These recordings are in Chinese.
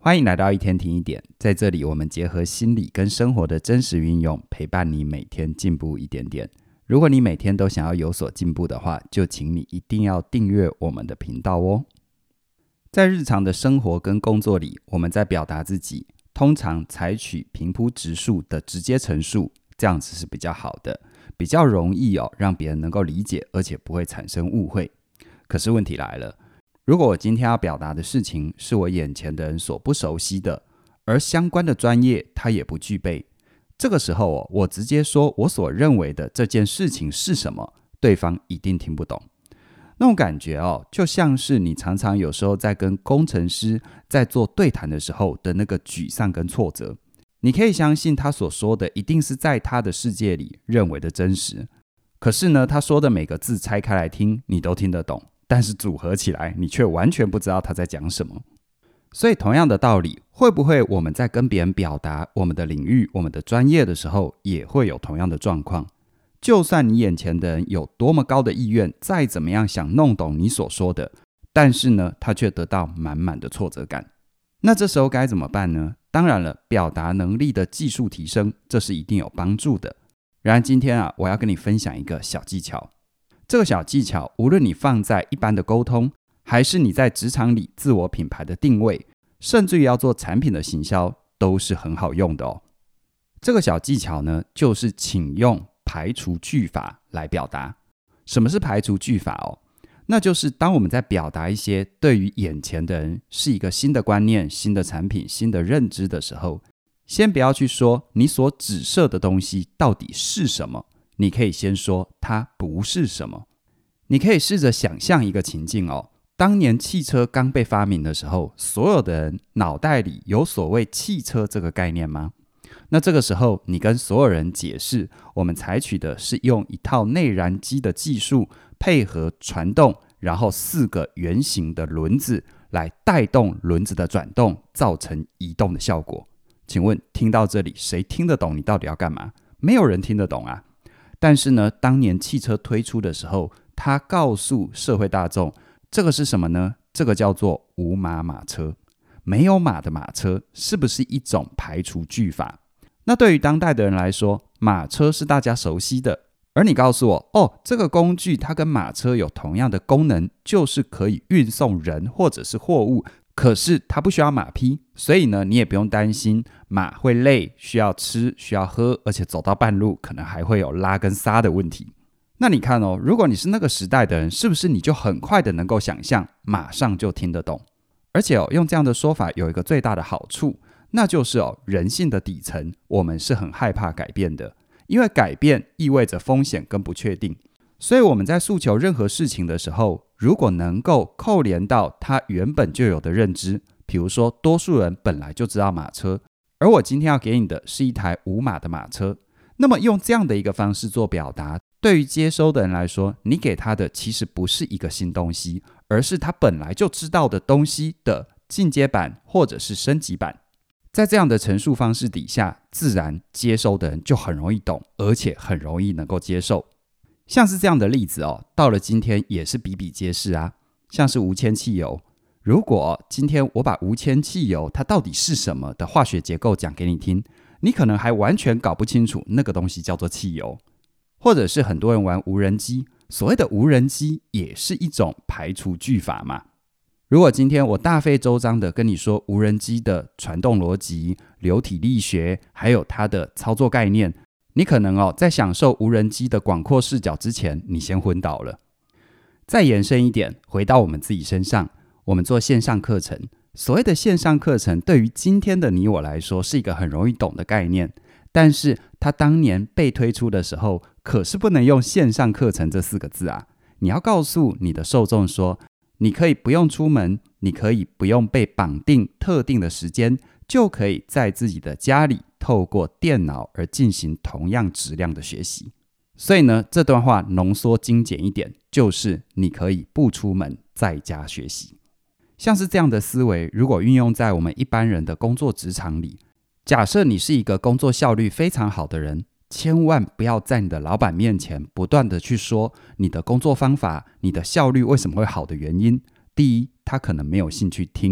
欢迎来到一天听一点，在这里我们结合心理跟生活的真实运用，陪伴你每天进步一点点。如果你每天都想要有所进步的话，就请你一定要订阅我们的频道哦。在日常的生活跟工作里，我们在表达自己，通常采取平铺直述的直接陈述，这样子是比较好的，比较容易让别人能够理解，而且不会产生误会。可是问题来了，如果我今天要表达的事情是我眼前的人所不熟悉的，而相关的专业他也不具备，这个时候我直接说我所认为的这件事情是什么，对方一定听不懂。那种感觉就像是你常常有时候在跟工程师在做对谈的时候的那个沮丧跟挫折。你可以相信他所说的一定是在他的世界里认为的真实，可是呢，他说的每个字拆开来听，你都听得懂，但是组合起来，你却完全不知道他在讲什么。所以同样的道理，会不会我们在跟别人表达我们的领域、我们的专业的时候，也会有同样的状况？就算你眼前的人有多么高的意愿，再怎么样想弄懂你所说的，但是呢，他却得到满满的挫折感。那这时候该怎么办呢？当然了，表达能力的技术提升，这是一定有帮助的。然而今天我要跟你分享一个小技巧。这个小技巧，无论你放在一般的沟通，还是你在职场里自我品牌的定位，甚至于要做产品的行销，都是很好用的哦。这个小技巧呢，就是请用排除句法来表达。什么是排除句法？那就是当我们在表达一些对于眼前的人是一个新的观念、新的产品、新的认知的时候，先不要去说你所指涉的东西到底是什么，你可以先说它不是什么。你可以试着想象一个情境当年汽车刚被发明的时候，所有的人脑袋里有所谓汽车这个概念吗？那这个时候你跟所有人解释，我们采取的是用一套内燃机的技术，配合传动，然后4个圆形的轮子来带动轮子的转动，造成移动的效果。请问听到这里，谁听得懂你到底要干嘛？没有人听得懂啊。但是呢，当年汽车推出的时候，他告诉社会大众，这个是什么呢？这个叫做无马马车。没有马的马车是不是一种排除句法？那对于当代的人来说，马车是大家熟悉的，而你告诉我这个工具它跟马车有同样的功能，就是可以运送人或者是货物，可是它不需要马匹，所以呢，你也不用担心马会累，需要吃，需要喝，而且走到半路可能还会有拉跟撒的问题。那你看如果你是那个时代的人，是不是你就很快的能够想象，马上就听得懂？而且用这样的说法有一个最大的好处，那就是人性的底层，我们是很害怕改变的，因为改变意味着风险跟不确定。所以我们在诉求任何事情的时候，如果能够扣连到他原本就有的认知，比如说多数人本来就知道马车，而我今天要给你的是一台无马的马车，那么用这样的一个方式做表达，对于接收的人来说，你给他的其实不是一个新东西，而是他本来就知道的东西的进阶版或者是升级版。在这样的陈述方式底下，自然接收的人就很容易懂，而且很容易能够接受。像是这样的例子到了今天也是比比皆是啊。像是无铅汽油，如果今天我把无铅汽油它到底是什么的化学结构讲给你听，你可能还完全搞不清楚那个东西叫做汽油。或者是很多人玩无人机，所谓的无人机也是一种排除句法嘛。如果今天我大费周章的跟你说无人机的传动逻辑、流体力学，还有它的操作概念，你可能在享受无人机的广阔视角之前，你先昏倒了。再延伸一点，回到我们自己身上，我们做线上课程，所谓的线上课程对于今天的你我来说是一个很容易懂的概念，但是它当年被推出的时候，可是不能用线上课程这4个字啊。你要告诉你的受众说，你可以不用出门，你可以不用被绑定特定的时间，就可以在自己的家里透过电脑而进行同样质量的学习。所以呢，这段话浓缩精简一点，就是你可以不出门，在家学习。像是这样的思维，如果运用在我们一般人的工作职场里，假设你是一个工作效率非常好的人，千万不要在你的老板面前不断的去说你的工作方法、你的效率为什么会好的原因。第一，他可能没有兴趣听；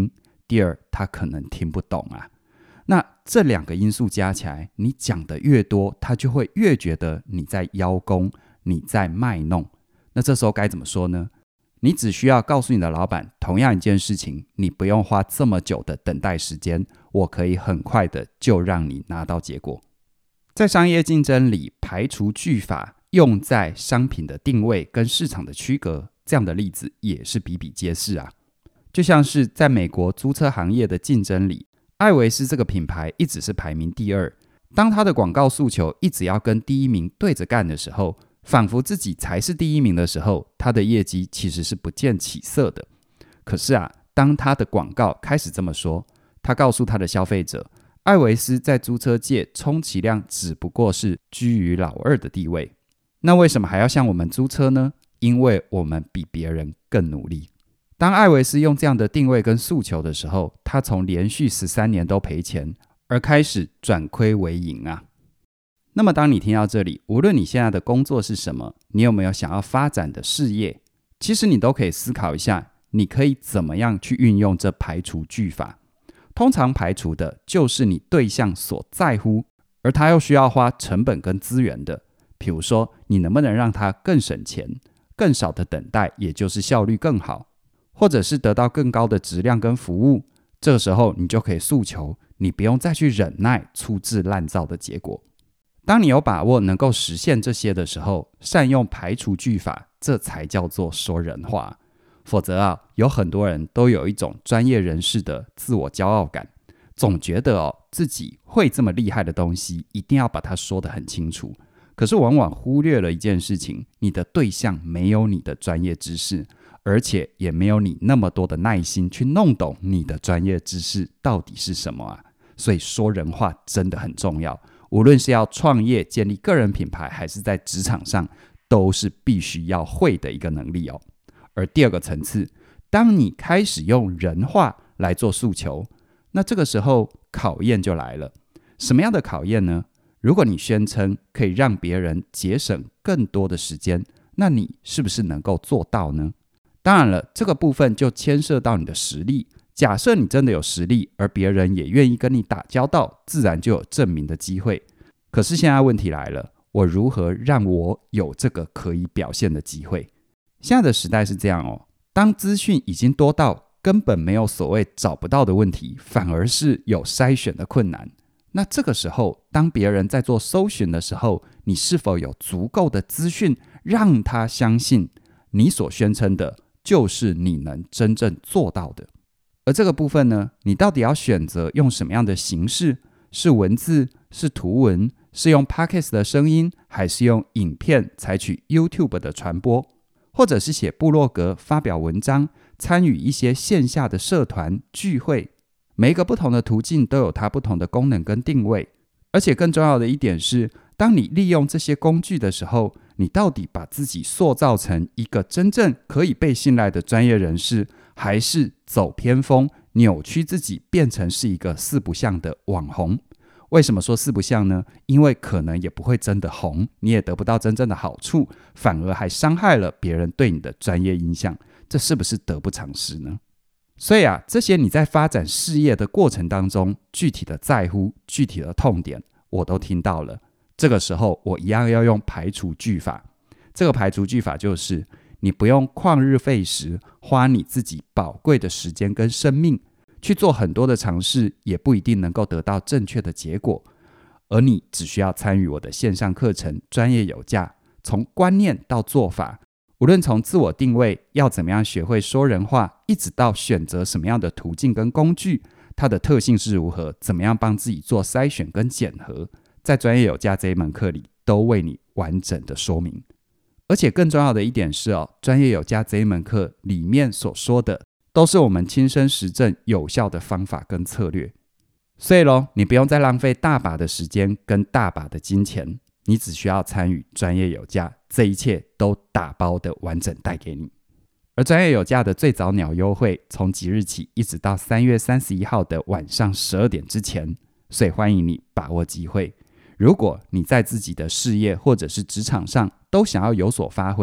第二，他可能听不懂啊。那这两个因素加起来，你讲的越多，他就会越觉得你在邀功，你在卖弄。那这时候该怎么说呢？你只需要告诉你的老板，同样一件事情，你不用花这么久的等待时间，我可以很快的就让你拿到结果。在商业竞争里，排除句法用在商品的定位跟市场的区隔，这样的例子也是比比皆是啊。就像是在美国租车行业的竞争里，艾维斯这个品牌一直是排名第二。当他的广告诉求一直要跟第一名对着干的时候，仿佛自己才是第一名的时候，他的业绩其实是不见起色的。可是啊，当他的广告开始这么说，他告诉他的消费者，艾维斯在租车界充其量只不过是居于老二的地位。那为什么还要向我们租车呢？因为我们比别人更努力。当艾维斯用这样的定位跟诉求的时候，他从连续13年都赔钱，而开始转亏为盈啊。那么当你听到这里，无论你现在的工作是什么，你有没有想要发展的事业，其实你都可以思考一下，你可以怎么样去运用这排除句法。通常排除的就是你对象所在乎，而他又需要花成本跟资源的。比如说，你能不能让他更省钱，更少的等待，也就是效率更好，或者是得到更高的质量跟服务。这个时候你就可以诉求，你不用再去忍耐粗制滥造的结果。当你有把握能够实现这些的时候，善用排除句法，这才叫做说人话。否则啊，有很多人都有一种专业人士的自我骄傲感，总觉得自己会这么厉害的东西，一定要把它说得很清楚。可是往往忽略了一件事情，你的对象没有你的专业知识，而且也没有你那么多的耐心去弄懂你的专业知识到底是什么啊。所以说人话真的很重要，无论是要创业、建立个人品牌，还是在职场上，都是必须要会的一个能力哦。而第二个层次，当你开始用人话来做诉求，那这个时候考验就来了。什么样的考验呢？如果你宣称可以让别人节省更多的时间，那你是不是能够做到呢？当然了，这个部分就牵涉到你的实力。假设你真的有实力，而别人也愿意跟你打交道，自然就有证明的机会。可是现在问题来了，我如何让我有这个可以表现的机会？现在的时代是这样哦，当资讯已经多到根本没有所谓找不到的问题，反而是有筛选的困难。那这个时候，当别人在做搜寻的时候，你是否有足够的资讯让他相信你所宣称的就是你能真正做到的？而这个部分呢，你到底要选择用什么样的形式？是文字？是图文？是用 Podcast 的声音？还是用影片采取 YouTube 的传播？或者是写部落格、发表文章、参与一些线下的社团聚会？每一个不同的途径都有它不同的功能跟定位。而且更重要的一点是，当你利用这些工具的时候，你到底把自己塑造成一个真正可以被信赖的专业人士，还是走偏锋，扭曲自己变成是一个四不像的网红？为什么说四不像呢？因为可能也不会真的红，你也得不到真正的好处，反而还伤害了别人对你的专业印象，这是不是得不偿失呢？所以啊，这些你在发展事业的过程当中，具体的在乎、具体的痛点，我都听到了。这个时候，我一样要用排除句法。这个排除句法就是，你不用旷日费时，花你自己宝贵的时间跟生命，去做很多的尝试，也不一定能够得到正确的结果。而你只需要参与我的线上课程，专业有价，从观念到做法，无论从自我定位，要怎么样学会说人话，一直到选择什么样的途径跟工具，它的特性是如何，怎么样帮自己做筛选跟检核，在专业有价这一门课里都为你完整的说明。而且更重要的一点是专业有价这一门课里面所说的都是我们亲身实证有效的方法跟策略。所以你不用再浪费大把的时间跟大把的金钱，你只需要参与专业有价，这一切都打包的完整带给你。而专业有价的最早鸟优惠从即日起一直到3月31号的晚上12点之前，所以欢迎你把握机会。如果你在自己的事业或者是职场上都想要有所发挥，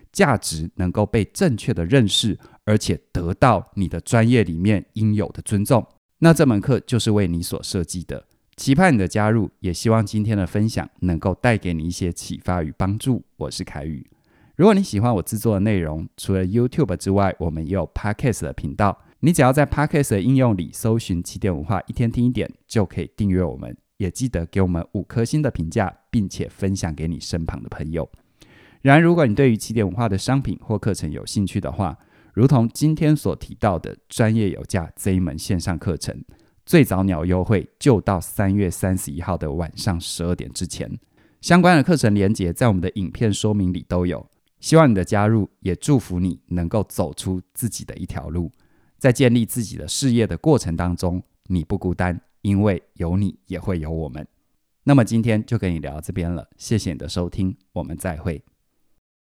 价值能够被正确的认识，而且得到你的专业里面应有的尊重，那这门课就是为你所设计的。期盼你的加入，也希望今天的分享能够带给你一些启发与帮助。我是凯宇。如果你喜欢我制作的内容，除了 YouTube 之外，我们也有 Podcast 的频道。你只要在 Podcast 的应用里搜寻起点文化一天听一点，就可以订阅我们。也记得给我们5颗星的评价，并且分享给你身旁的朋友。然而，如果你对于起点文化的商品或课程有兴趣的话，如同今天所提到的专业有价这一门线上课程，最早鸟优惠就到3月31号的晚上12点之前。相关的课程连结在我们的影片说明里都有。希望你的加入，也祝福你能够走出自己的一条路，在建立自己的事业的过程当中，你不孤单，因为有你也会有我们。那么今天就跟你聊到这边了，谢谢你的收听，我们再会。